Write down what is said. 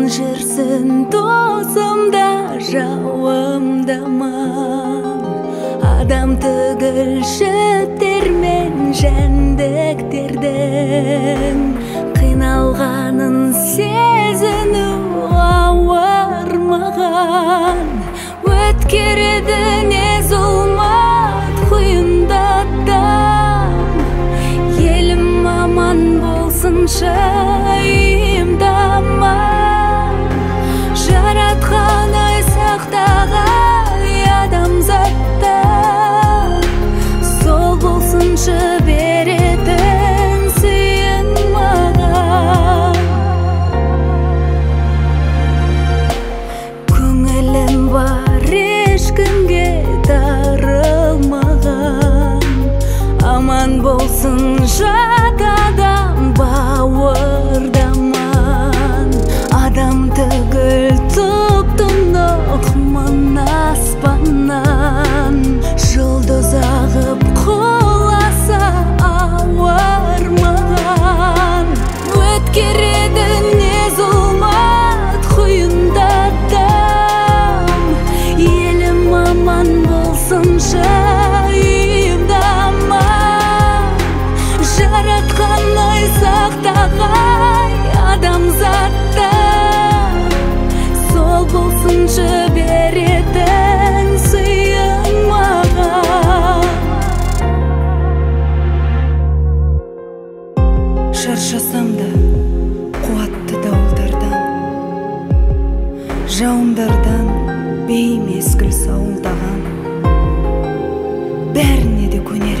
жүрсін досымда жауымдаман, адам түгіл шөптер мен жәндіктердің қиналғанын сезіну ауыр маған. Өткереді не зұлмат құйындаттам, елім аман болсыншы үйімдаман. Жаратқан ай сақтағай адамзатта, сол болсыншы беретін сүйін маған. Көңілім бар ешкімге дарылмаған, аман болсын жат адам бауырдаман. Адам түгіл тұп-тұнық мың аспаннан, жұлдыз ағып құласа ауыр маған. Өткереді не зұлмат құйындаттам, елім аман болсыншы үйімдаман. Жаратқан ай сақтағай адамзатта, сол болсыншы беретін сүйін маған. Шаршасам да қуатты дауылдардан, жауындардан беймезгіл сауылдаған, бәріне де көнер